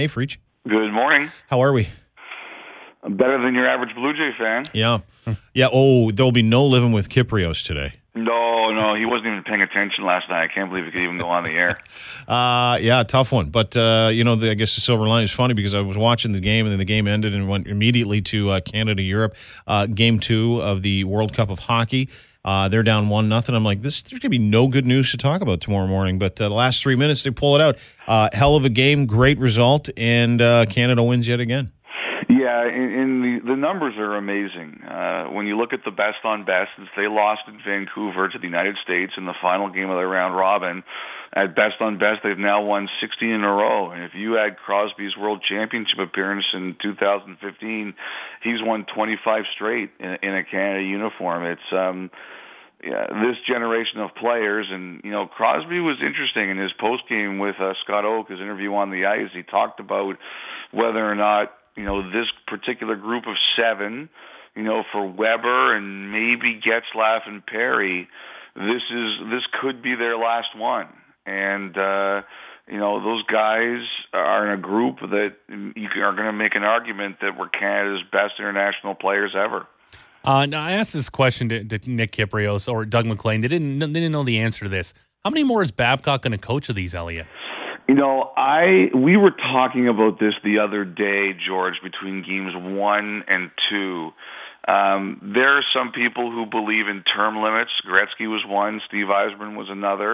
Hey, Freach. Good morning. How are we? Better than your average Blue Jay fan. Yeah. Yeah. Oh, there'll be no living with Kyprios today. No, he wasn't even paying attention last night. I can't believe he could even go on the air. Yeah, tough one. But, I guess the silver lining is funny because I was watching the game and then the game ended and went immediately to Canada-Europe, game 2 of the World Cup of Hockey. They're down 1-0. I'm like, there's going to be no good news to talk about tomorrow morning. But the last 3 minutes, they pull it out. Hell of a game, great result, and Canada wins yet again. Yeah, and the numbers are amazing. When you look at the best on best, they lost in Vancouver to the United States in the final game of the round robin. At best on best, they've now won 16 in a row. And if you add Crosby's World Championship appearance in 2015, he's won 25 straight in a Canada uniform. It's this generation of players, and Crosby was interesting in his post game with Scott Oak, his interview on the ice. He talked about whether or not this particular group of 7, for Weber and maybe Getzlaf and Perry, this could be their last one. And those guys are in a group that you are going to make an argument that were Canada's best international players ever. Now I asked this question to Nick Kyprios or Doug MacLean. They didn't know the answer to this. How many more is Babcock going to coach of these, Elliot? We were talking about this the other day, George, between games 1 and 2. There are some people who believe in term limits. Gretzky was one. Steve Yzerman was another.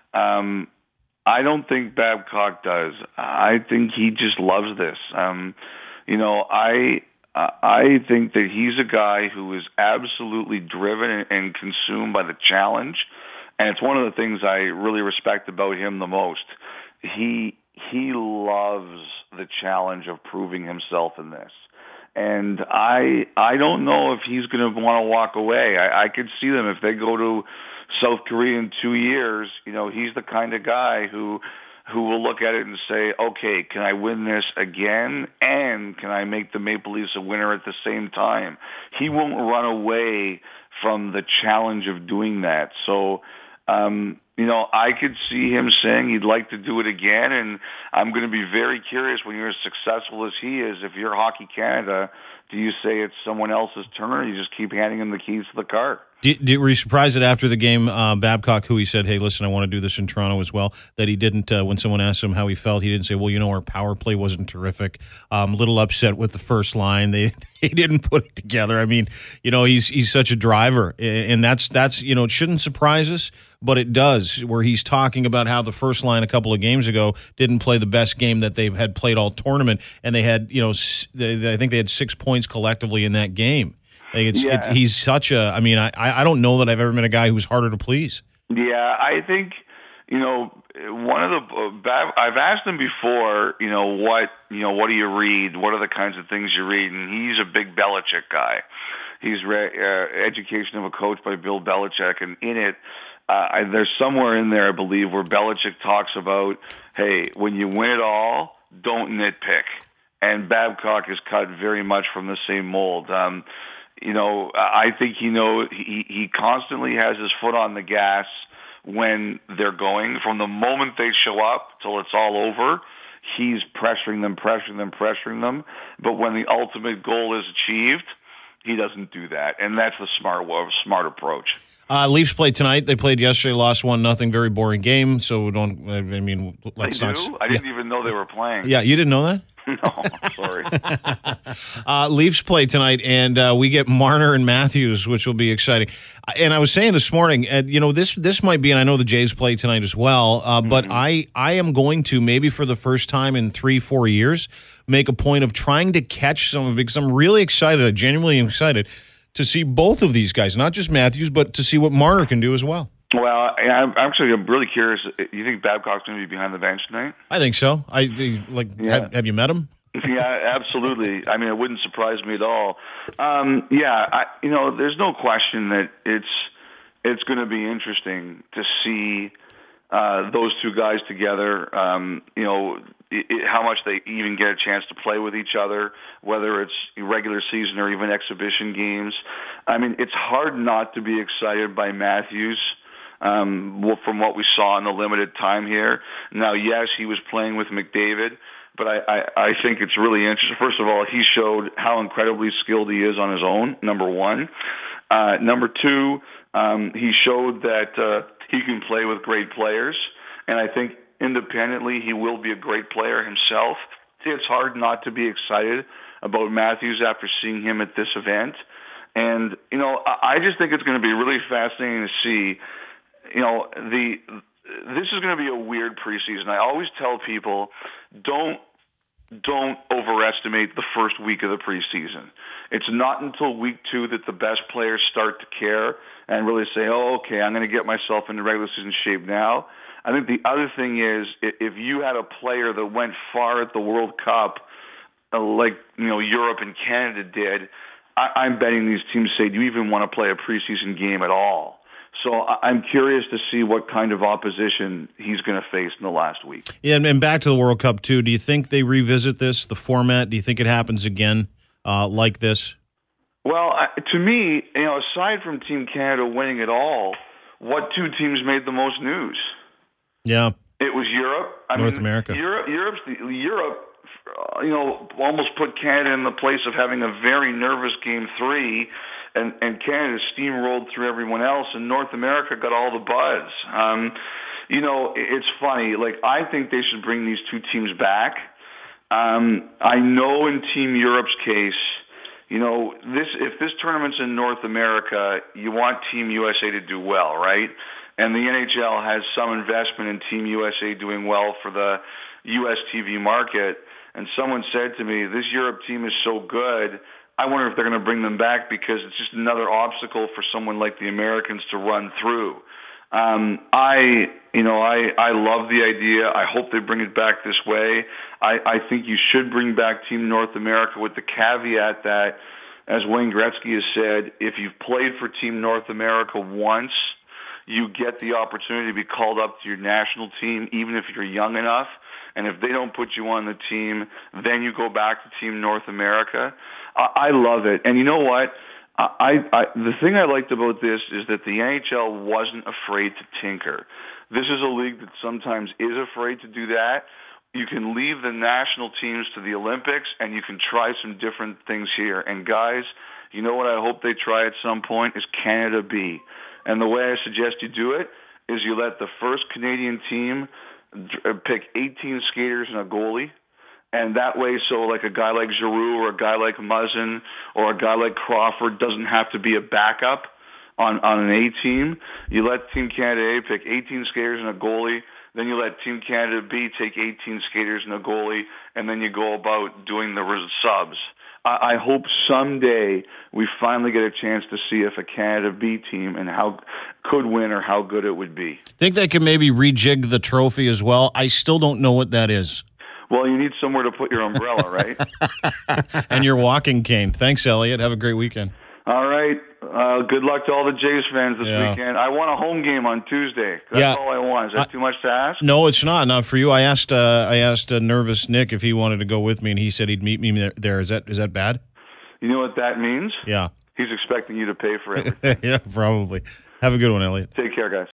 I don't think Babcock does. I think he just loves this. I think that he's a guy who is absolutely driven and consumed by the challenge, and it's one of the things I really respect about him the most. He loves the challenge of proving himself in this. And I don't know if he's going to want to walk away. I could see them if they go to South Korea in 2 years. He's the kind of guy who will look at it and say, okay, can I win this again? And can I make the Maple Leafs a winner at the same time? He won't run away from the challenge of doing that. So, I could see him saying he'd like to do it again, and I'm going to be very curious when you're as successful as he is. If you're Hockey Canada, do you say it's someone else's turn, or you just keep handing him the keys to the car? Were you surprised that after the game, Babcock, who he said, hey, listen, I want to do this in Toronto as well, that he didn't, when someone asked him how he felt, he didn't say, well, our power play wasn't terrific. A little upset with the first line. He didn't put it together. I mean, he's such a driver, and that's it shouldn't surprise us, but it does, where he's talking about how the first line a couple of games ago didn't play the best game that they had played all tournament, and they had, I think they had 6 points collectively in that game. He's such a. I mean, I don't know that I've ever met a guy who's harder to please. Yeah, I think one of the. I've asked him before. What do you read? What are the kinds of things you read? And he's a big Belichick guy. He's Education of a Coach by Bill Belichick, and in it, there's somewhere in there, I believe, where Belichick talks about, hey, when you win it all, don't nitpick. And Babcock is cut very much from the same mold. I think he constantly has his foot on the gas when they're going. From the moment they show up till it's all over, he's pressuring them. But when the ultimate goal is achieved, he doesn't do that, and that's the smart approach. Leafs played tonight. They played yesterday, lost 1-0. Very boring game. So let's not. I didn't even know they were playing. Yeah, you didn't know that? No, sorry. Leafs play tonight, and we get Marner and Matthews, which will be exciting. And I was saying this morning, this might be, and I know the Jays play tonight as well, but I am going to, maybe for the first time in 3-4 years, make a point of trying to catch some of it, because I'm really excited, genuinely excited, to see both of these guys, not just Matthews, but to see what Marner can do as well. Well, I'm really curious. You think Babcock's going to be behind the bench tonight? I think so. Have you met him? Yeah, absolutely. I mean, it wouldn't surprise me at all. There's no question that it's going to be interesting to see those two guys together. How much they even get a chance to play with each other, whether it's regular season or even exhibition games. I mean, it's hard not to be excited by Matthews. From what we saw in the limited time here. Now, yes, he was playing with McDavid, but I think it's really interesting. First of all, he showed how incredibly skilled he is on his own, number one. Number two, he showed that he can play with great players, and I think independently he will be a great player himself. It's hard not to be excited about Matthews after seeing him at this event. And, I just think it's going to be really fascinating to see, this is going to be a weird preseason. I always tell people, don't overestimate the first week of the preseason. It's not until week 2 that the best players start to care and really say, oh, okay, I'm going to get myself into regular season shape now. I think the other thing is, if you had a player that went far at the World Cup, like Europe and Canada did, I'm betting these teams say, do you even want to play a preseason game at all? So I'm curious to see what kind of opposition he's going to face in the last week. Yeah, and back to the World Cup, too. Do you think they revisit this, the format? Do you think it happens again like this? Well, to me, aside from Team Canada winning it all, what 2 teams made the most news? Yeah. It was Europe. North America. Europe, almost put Canada in the place of having a very nervous Game 3, and Canada steamrolled through everyone else, and North America got all the buzz. It's funny. I think they should bring these 2 teams back. I know in Team Europe's case, if this tournament's in North America, you want Team USA to do well, right? And the NHL has some investment in Team USA doing well for the U.S. TV market. And someone said to me, this Europe team is so good, I wonder if they're going to bring them back because it's just another obstacle for someone like the Americans to run through. I love the idea. I hope they bring it back this way. I think you should bring back Team North America with the caveat that, as Wayne Gretzky has said, if you've played for Team North America once, you get the opportunity to be called up to your national team, even if you're young enough. And if they don't put you on the team, then you go back to Team North America. I love it. And you know what? The thing I liked about this is that the NHL wasn't afraid to tinker. This is a league that sometimes is afraid to do that. You can leave the national teams to the Olympics, and you can try some different things here. And guys, you know what I hope they try at some point is Canada B. And the way I suggest you do it is you let the first Canadian team pick 18 skaters and a goalie, and that way, so like a guy like Giroux or a guy like Muzzin or a guy like Crawford doesn't have to be a backup on an A team. You let Team Canada A pick 18 skaters and a goalie, then you let Team Canada B take 18 skaters and a goalie, and then you go about doing the subs. I hope someday we finally get a chance to see if a Canada B team and how could win or how good it would be. Think they could maybe rejig the trophy as well? I still don't know what that is. Well, you need somewhere to put your umbrella, right? And your walking cane. Thanks, Elliot. Have a great weekend. All right. Good luck to all the Jays fans this weekend. I want a home game on Tuesday. That's all I want. Is that too much to ask? No, it's not. Not for you. I asked nervous Nick if he wanted to go with me, and he said he'd meet me there. Is that bad? You know what that means? Yeah. He's expecting you to pay for everything. Yeah, probably. Have a good one, Elliot. Take care, guys.